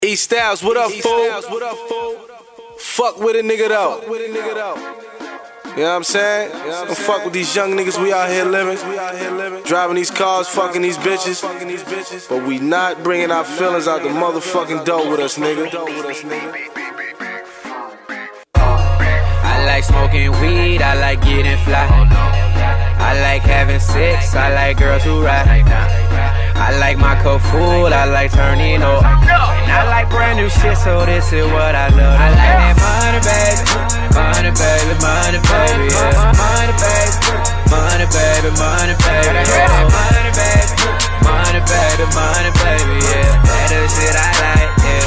E Styles, what up, fool? Fuck with a nigga though. You know what I'm saying? Don't fuck with these young niggas, we out here living. Driving these cars, fucking these bitches. But we not bringing our feelings out the motherfucking door with us, nigga. I like smoking weed, I like getting fly. I like having sex, I like girls who ride. I like my cup full, I like turning up. And I like brand new shit, so this is what I love. I like that money, baby. Money, baby, money, baby, yeah. Money, baby. Money, baby, money, baby, yeah. Money, baby. Money, baby, money, baby, yeah. That is shit I like,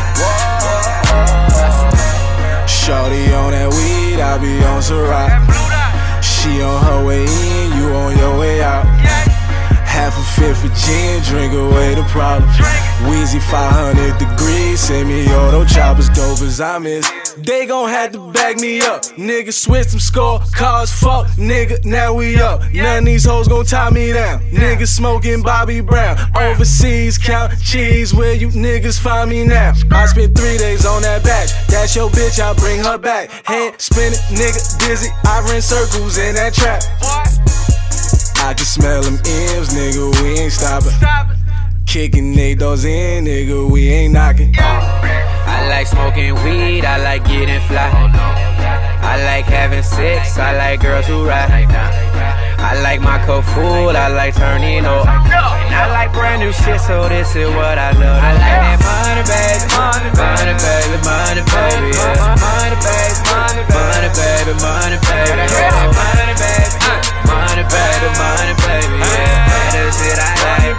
yeah. Shorty on that weed, I be on some rock. She on her way in, you on your way out. Half a fifth of gin, drink away the problem. Weezy 500 degrees, semi-auto choppers, dope as I miss. They gon' have to back me up. Nigga switch some score, cars fuck, nigga, now we up. None of these hoes gon' tie me down. Niggas smoking Bobby Brown. Overseas, count cheese, where you niggas find me now? I spent 3 days on that batch. That's your bitch, I bring her back. Head spinning, nigga dizzy, I run circles in that trap. I can smell them M's, nigga, we ain't stopping. Kicking they doors in, nigga, we ain't knocking. I like smoking weed, I like getting fly. I like having sex, I like girls who ride. I like my cup full, I like turning up. And I like brand new shit, so this is what I love. I like that money, baby. Money, baby, money, baby, yeah. Money, baby. Money, baby, money, baby, yeah. Money, baby. Money, baby, money, baby, yeah. That is shit I like,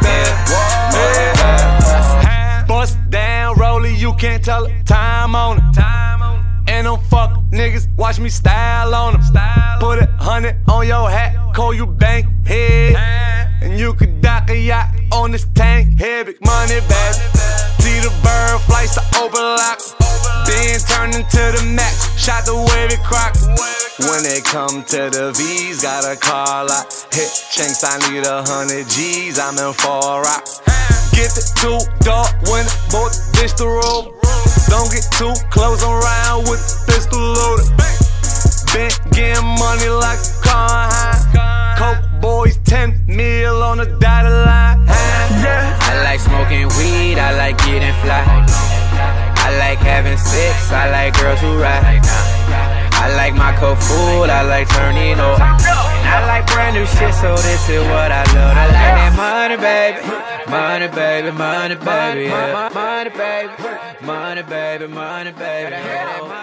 yeah. Bust down, Rollie, you can't tell it. Time on it. And them fuck niggas, watch me style on them. Put 100 on your hat, call you bank head. And you could dock a yacht on this tank head. Big money, baby. See the bird flights to open lock. Then turn into the max, shot the wavy crock. When it come to the V's, got a car lot. Hit chinks, I need 100 G's, I'm in for a rock. Get the 2-door when both bitch the road. Don't get too close, I'm round with the pistol loaded. Been getting money like a car high. Coke boys 10 mil on the dotted line. I like smoking weed, I like getting fly. I like having sex, I like girls who ride. I like my cup full, I like turning up. And I like brand new shit, so this is what I love. I like that money, baby. Money, baby, money, baby, yeah. Money, baby. Money, baby, money, baby, yeah.